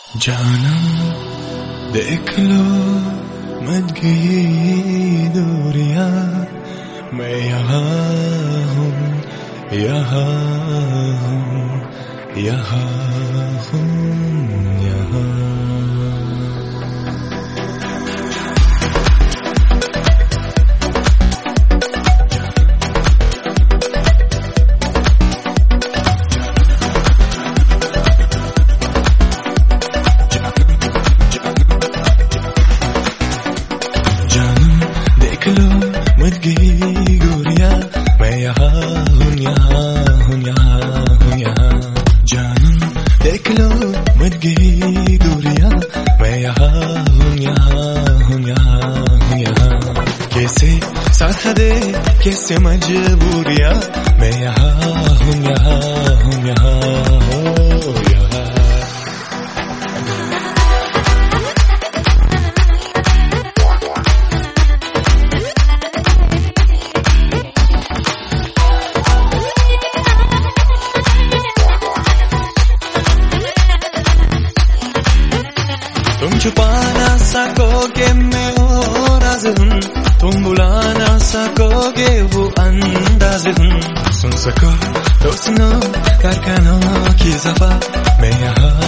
जानम देख लो मत गई दूरियां, मैं यहाँ हूँ, यहाँ हूँ, यहाँ हूँ, यहाँ। मत गई गोरिया, मैं यहाँ हूँ, यहाँ हूँ, यहाँ हूँ, यहाँ। जानम देख लो मत गई गोरिया, मैं यहाँ हूँ, यहाँ हूँ, यहाँ हूँ, यहाँ। कैसे साथ दे कैसे मजबूरियाँ, मैं यहाँ हूँ, यहाँ हूँ, यहाँ हो यहाँ। तुम छुपा ना सकोगे मैं वो राज हूँ, तुम बुला ना सकोगे वो अंदाज हूँ। सुन सको तो सुनो कारखानों की ज़फ़ा, मैं यहाँ